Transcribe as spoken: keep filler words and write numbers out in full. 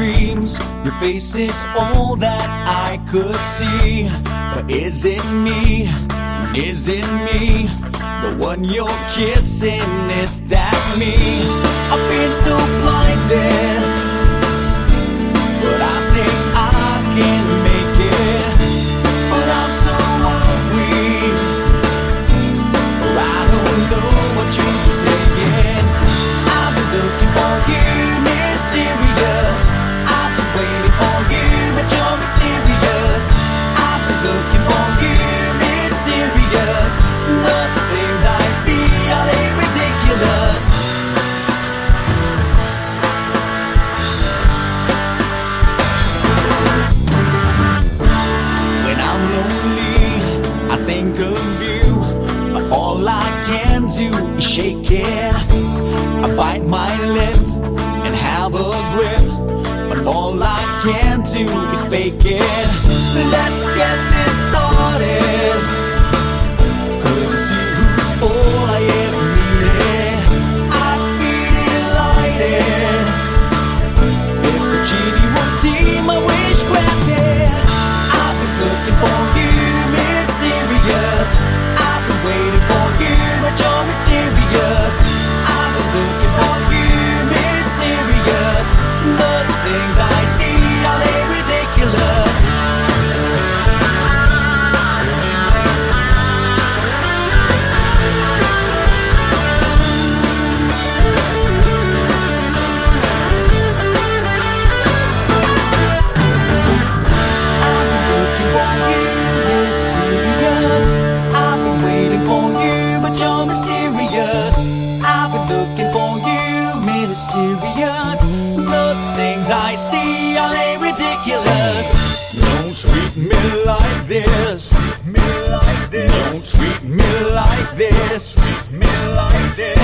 dreams. Your face is all that I could see. But is it me? Is it me? The one you're kissing, is that me? I've been so blinded, but I think I can make it. But I'm so worried, or I don't know what you're saying. I've been looking for you, mysterious. I've been waiting for you, but you're mysterious. I've been looking for you, mysterious. The things I see, are they ridiculous? When I'm lonely, I think of you, but all I can do is shake it. I bite my lip and have a grip, but all I can do is fake it. Let's get this started, 'cause it's you who's all I ever needed. I'd be delighted if the genie would deem my wish granted. I've been looking for you, mysterious. I've been waiting for you, but you're mysterious. I've been looking for you, mysterious. The things I see, are they ridiculous? Serious, the things I see, are they ridiculous? Don't treat me like this, me like this. Don't treat me like this, me like this.